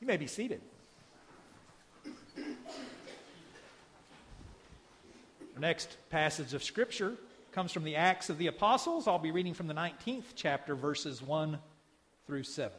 You may be seated. Our next passage of Scripture comes from the Acts of the Apostles. I'll be reading from the 19th chapter, verses 1 through 7.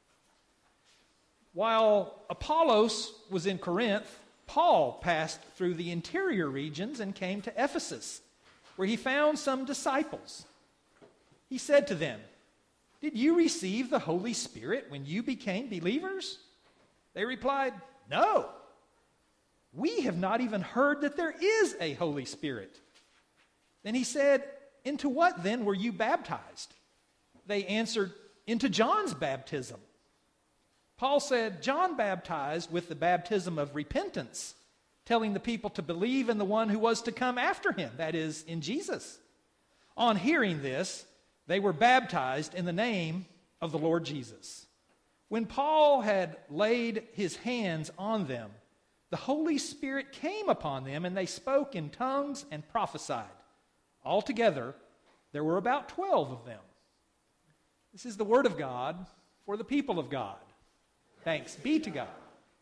While Apollos was in Corinth, Paul passed through the interior regions and came to Ephesus, where he found some disciples. He said to them, "Did you receive the Holy Spirit when you became believers?" They replied, "No. We have not even heard that there is a Holy Spirit." Then he said, "Into what then were you baptized?" They answered, "Into John's baptism." Paul said, "John baptized with the baptism of repentance, telling the people to believe in the one who was to come after him, that is, in Jesus." On hearing this, they were baptized in the name of the Lord Jesus. When Paul had laid his hands on them, the Holy Spirit came upon them, and they spoke in tongues and prophesied. Altogether, there were about 12 of them. This is the word of God for the people of God. Thanks be to God.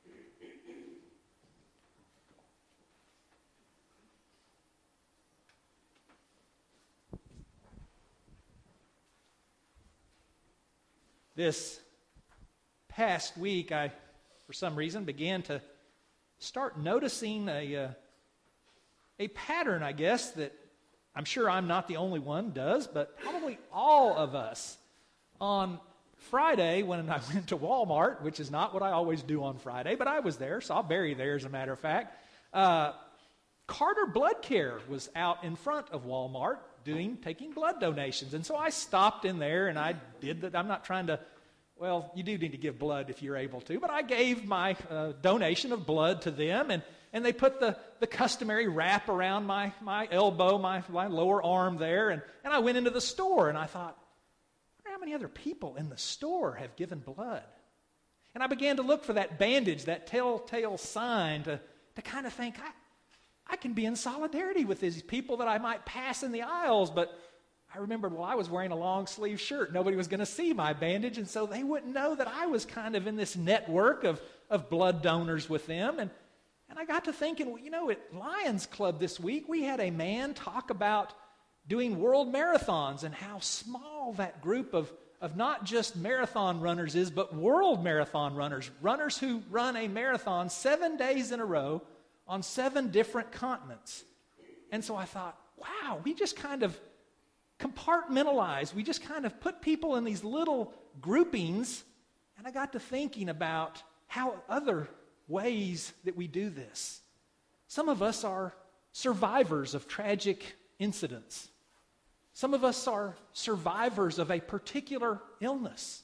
This past week, I, for some reason, began to start noticing a pattern, I guess, that I'm sure I'm not the only one does, but probably all of us. On Friday, when I went to Walmart, which is not what I always do on Friday, but I was there, so I'll bury there as a matter of fact, Carter Blood Care was out in front of Walmart taking blood donations. And so I stopped in there and I did that. I'm not trying to, well, you do need to give blood if you're able to, but I gave my donation of blood to them, and they put the customary wrap around my elbow, my lower arm there, and I went into the store and I thought, I wonder how many other people in the store have given blood. And I began to look for that bandage, that telltale sign to kind of think, I can be in solidarity with these people that I might pass in the aisles, but I remembered, well, I was wearing a long sleeve shirt. Nobody was going to see my bandage, and so they wouldn't know that I was kind of in this network of blood donors with them. And I got to thinking, well, you know, at Lions Club this week, we had a man talk about doing world marathons and how small that group of not just marathon runners is, but world marathon runners who run a marathon 7 days in a row on 7 different continents. And so I thought, wow, we just kind of compartmentalize. We just kind of put people in these little groupings. And I got to thinking about how other ways that we do this. Some of us are survivors of tragic incidents. Some of us are survivors of a particular illness.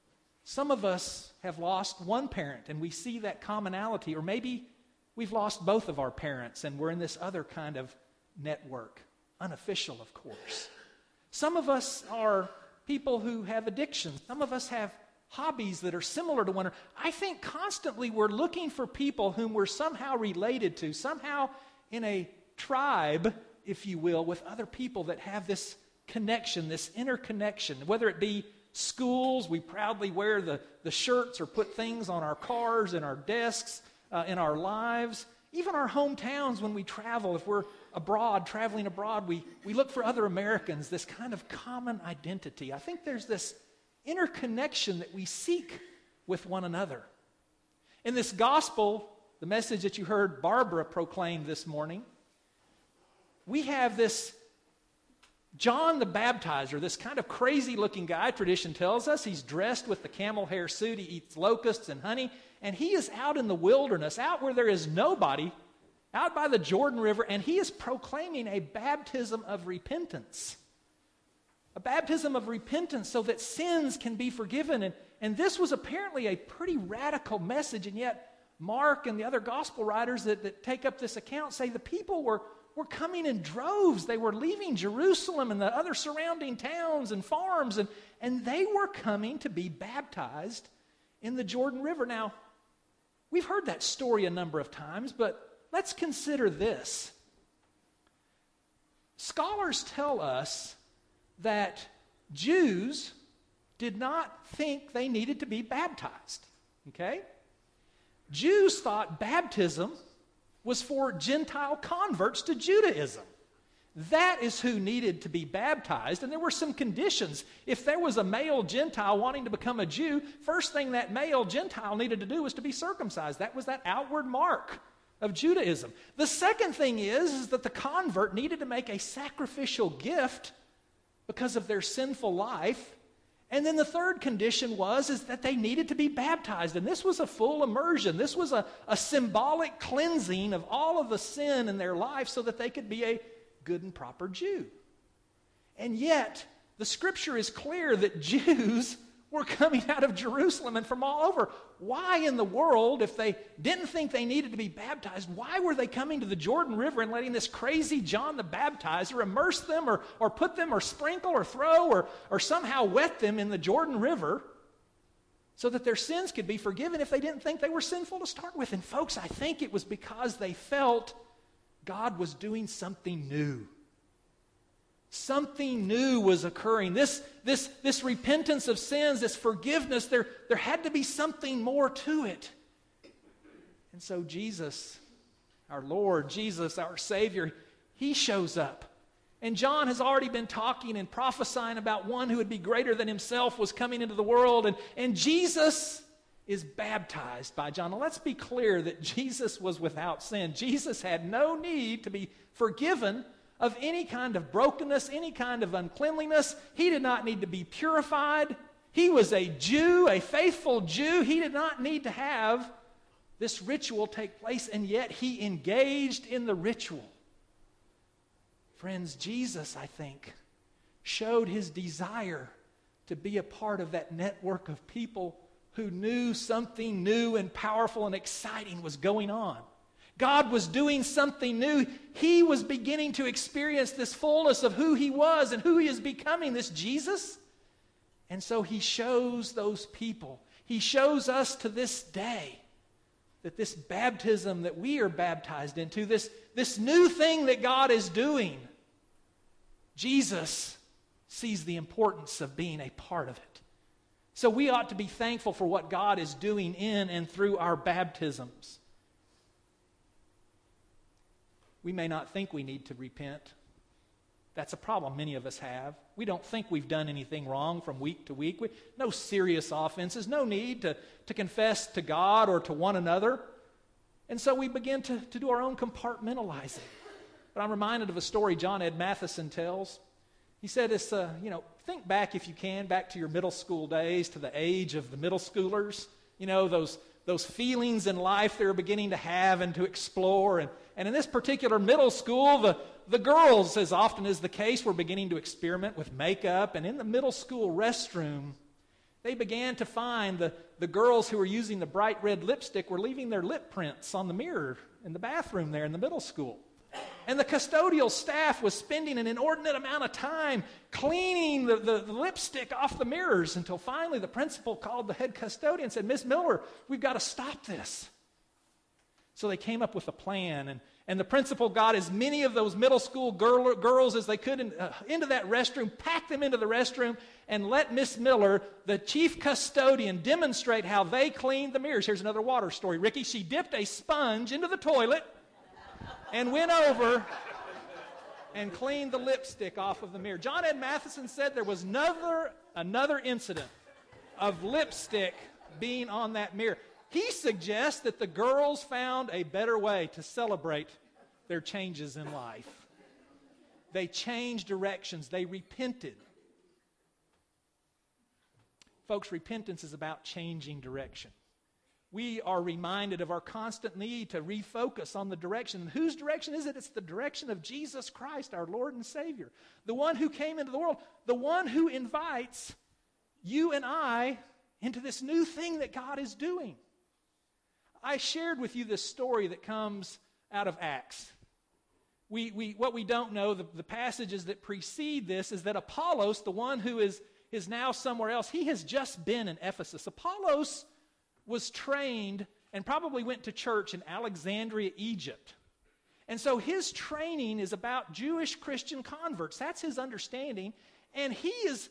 Some of us have lost one parent, and we see that commonality. Or maybe we've lost both of our parents, and we're in this other kind of network, unofficial, of course. Some of us are people who have addictions. Some of us have hobbies that are similar to one another. I think constantly we're looking for people whom we're somehow related to, somehow in a tribe, if you will, with other people that have this connection, this interconnection. Whether it be schools, we proudly wear the shirts or put things on our cars and our desks, in our lives. Even our hometowns when we travel, if we're traveling abroad, we look for other Americans, this kind of common identity. I think there's this interconnection that we seek with one another. In this gospel, the message that you heard Barbara proclaim this morning, we have this John the Baptizer, this kind of crazy-looking guy, tradition tells us. He's dressed with the camel hair suit. He eats locusts and honey. And he is out in the wilderness, out where there is nobody, out by the Jordan River, and he is proclaiming a baptism of repentance. A baptism of repentance so that sins can be forgiven. And this was apparently a pretty radical message, and yet Mark and the other gospel writers that take up this account say the people were coming in droves. They were leaving Jerusalem and the other surrounding towns and farms, and they were coming to be baptized in the Jordan River. Now, we've heard that story a number of times, but let's consider this. Scholars tell us that Jews did not think they needed to be baptized. Okay? Jews thought baptism was for Gentile converts to Judaism. That is who needed to be baptized, and there were some conditions. If there was a male Gentile wanting to become a Jew, first thing that male Gentile needed to do was to be circumcised. That was that outward mark of Judaism. The second thing is that the convert needed to make a sacrificial gift because of their sinful life. And then the third condition is that they needed to be baptized. And this was a full immersion. This was a symbolic cleansing of all of the sin in their life so that they could be a good and proper Jew. And yet, the scripture is clear that Jews were coming out of Jerusalem and from all over. Why in the world, if they didn't think they needed to be baptized, why were they coming to the Jordan River and letting this crazy John the Baptizer immerse them or put them or sprinkle or throw or somehow wet them in the Jordan River so that their sins could be forgiven if they didn't think they were sinful to start with? And folks, I think it was because they felt God was doing something new. Something new was occurring. This repentance of sins, this forgiveness, there had to be something more to it. And so Jesus, our Lord, Jesus, our Savior, He shows up. And John has already been talking and prophesying about one who would be greater than himself was coming into the world. And Jesus is baptized by John. Now let's be clear that Jesus was without sin. Jesus had no need to be forgiven of any kind of brokenness, any kind of uncleanliness. He did not need to be purified. He was a Jew, a faithful Jew. He did not need to have this ritual take place, and yet he engaged in the ritual. Friends, Jesus, I think, showed his desire to be a part of that network of people who knew something new and powerful and exciting was going on. God was doing something new. He was beginning to experience this fullness of who he was and who he is becoming, this Jesus. And so he shows those people. He shows us to this day that this baptism that we are baptized into, this new thing that God is doing, Jesus sees the importance of being a part of it. So we ought to be thankful for what God is doing in and through our baptisms. We may not think we need to repent. That's a problem many of us have. We don't think we've done anything wrong from week to week. No serious offenses, no need to confess to God or to one another. And so we begin to do our own compartmentalizing. But I'm reminded of a story John Ed Matheson tells. He said, think back if you can, back to your middle school days, to the age of the middle schoolers. Those feelings in life they're beginning to have and to explore. And in this particular middle school, the girls, as often is the case, were beginning to experiment with makeup. And in the middle school restroom, they began to find the girls who were using the bright red lipstick were leaving their lip prints on the mirror in the bathroom there in the middle school. And the custodial staff was spending an inordinate amount of time cleaning the lipstick off the mirrors until finally the principal called the head custodian and said, "Miss Miller, we've got to stop this." So they came up with a plan, and the principal got as many of those middle school girls as they could into that restroom, packed them into the restroom, and let Miss Miller, the chief custodian, demonstrate how they cleaned the mirrors. Here's another water story, Ricky. She dipped a sponge into the toilet and went over and cleaned the lipstick off of the mirror. John Ed Matheson said there was another incident of lipstick being on that mirror. He suggests that the girls found a better way to celebrate their changes in life. They changed directions. They repented. Folks, repentance is about changing direction. We are reminded of our constant need to refocus on the direction. And whose direction is it? It's the direction of Jesus Christ, our Lord and Savior. The one who came into the world. The one who invites you and I into this new thing that God is doing. I shared with you this story that comes out of Acts. What we don't know, the passages that precede this, is that Apollos, the one who is now somewhere else, he has just been in Ephesus. Apollos was trained and probably went to church in Alexandria, Egypt. And so his training is about Jewish Christian converts. That's his understanding. And he is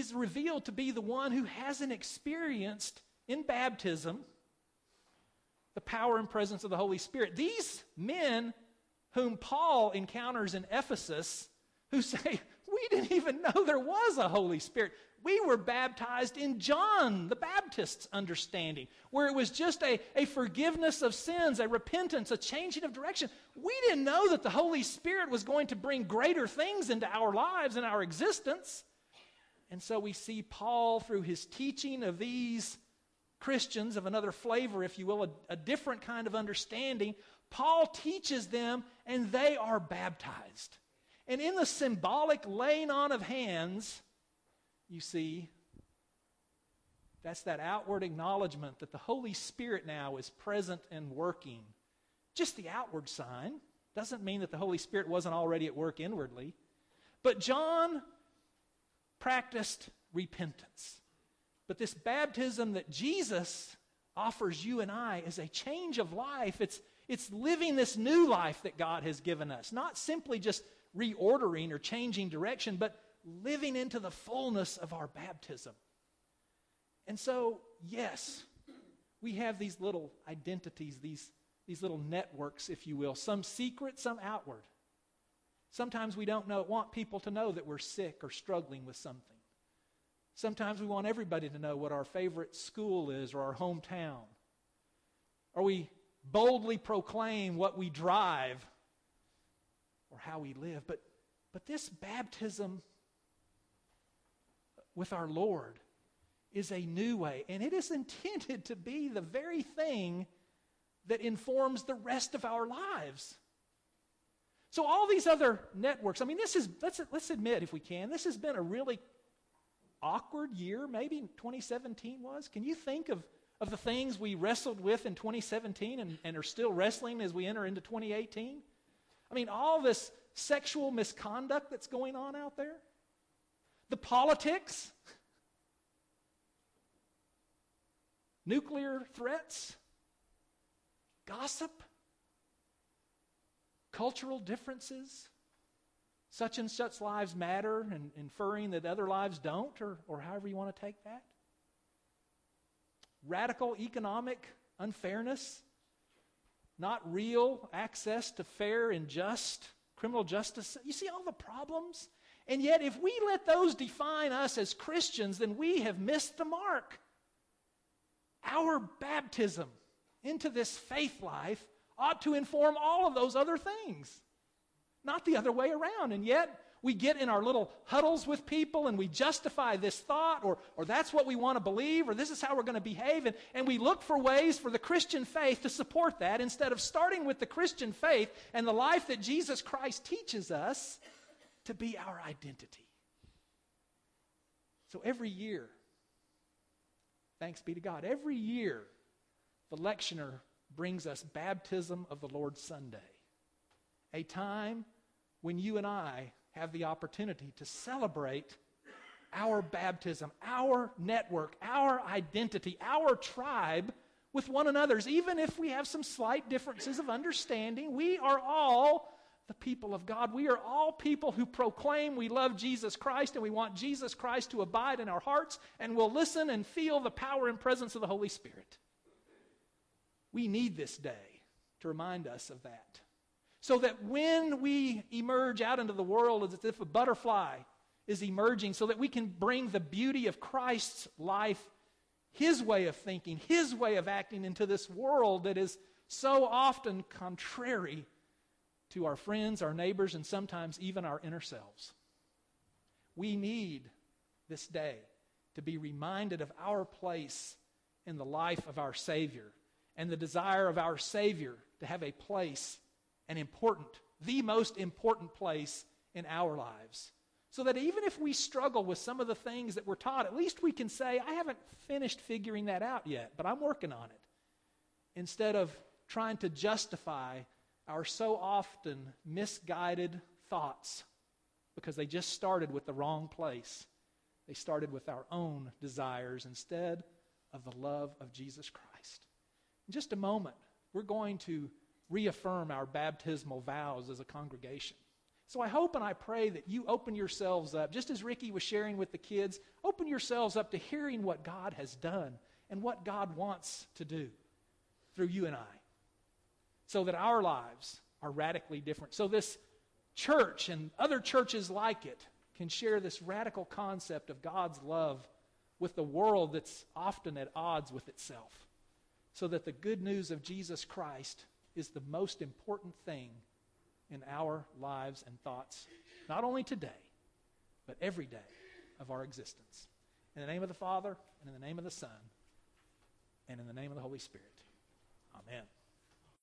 revealed to be the one who hasn't experienced in baptism the power and presence of the Holy Spirit. These men whom Paul encounters in Ephesus, who say, we didn't even know there was a Holy Spirit. We were baptized in John the Baptist's understanding, where it was just a forgiveness of sins, a repentance, a changing of direction. We didn't know that the Holy Spirit was going to bring greater things into our lives and our existence. And so we see Paul, through his teaching of these Christians of another flavor, if you will, a different kind of understanding, Paul teaches them and they are baptized. And in the symbolic laying on of hands, you see, that's that outward acknowledgement that the Holy Spirit now is present and working. Just the outward sign doesn't mean that the Holy Spirit wasn't already at work inwardly. But John practiced repentance. But this baptism that Jesus offers you and I is a change of life. It's living this new life that God has given us. Not simply just reordering or changing direction, but living into the fullness of our baptism. And so, yes, we have these little identities, these little networks, if you will, some secret, some outward. Sometimes we don't want people to know that we're sick or struggling with something. Sometimes we want everybody to know what our favorite school is or our hometown. Or we boldly proclaim what we drive or how we live. But this baptism with our Lord is a new way, and it is intended to be the very thing that informs the rest of our lives. So all these other networks, let's admit, if we can, this has been a really awkward year, maybe 2017 was. Can you think of the things we wrestled with in 2017 and are still wrestling as we enter into 2018? All this sexual misconduct that's going on out there. The politics. Nuclear threats. Gossip. Cultural differences. Such and such lives matter, and inferring that other lives don't, or however you want to take that. Radical economic unfairness. Not real access to fair and just criminal justice. You see all the problems? And yet, if we let those define us as Christians, then we have missed the mark. Our baptism into this faith life ought to inform all of those other things. Not the other way around. And yet, we get in our little huddles with people and we justify this thought, or that's what we want to believe, or this is how we're going to behave, and we look for ways for the Christian faith to support that instead of starting with the Christian faith and the life that Jesus Christ teaches us to be our identity. So every year, thanks be to God, every year the lectioner brings us Baptism of the Lord Sunday, a time when you and I have the opportunity to celebrate our baptism, our network, our identity, our tribe with one another's. Even if we have some slight differences of understanding, we are all the people of God. We are all people who proclaim we love Jesus Christ and we want Jesus Christ to abide in our hearts, and will listen and feel the power and presence of the Holy Spirit. We need this day to remind us of that. So that when we emerge out into the world, it's as if a butterfly is emerging, so that we can bring the beauty of Christ's life, His way of thinking, His way of acting into this world that is so often contrary to our friends, our neighbors, and sometimes even our inner selves. We need this day to be reminded of our place in the life of our Savior, and the desire of our Savior to have a place, the most important place in our lives. So that even if we struggle with some of the things that we're taught, at least we can say, I haven't finished figuring that out yet, but I'm working on it. Instead of trying to justify our so often misguided thoughts, because they just started with the wrong place. They started with our own desires instead of the love of Jesus Christ. In just a moment, we're going to reaffirm our baptismal vows as a congregation. So I hope and I pray that you open yourselves up, just as Ricky was sharing with the kids, open yourselves up to hearing what God has done and what God wants to do. through you and I, so that our lives are radically different. So this church and other churches like it can share this radical concept of God's love with the world that's often at odds with itself, so that the good news of Jesus Christ is the most important thing in our lives and thoughts, not only today, but every day of our existence. In the name of the Father, and in the name of the Son, and in the name of the Holy Spirit. Amen.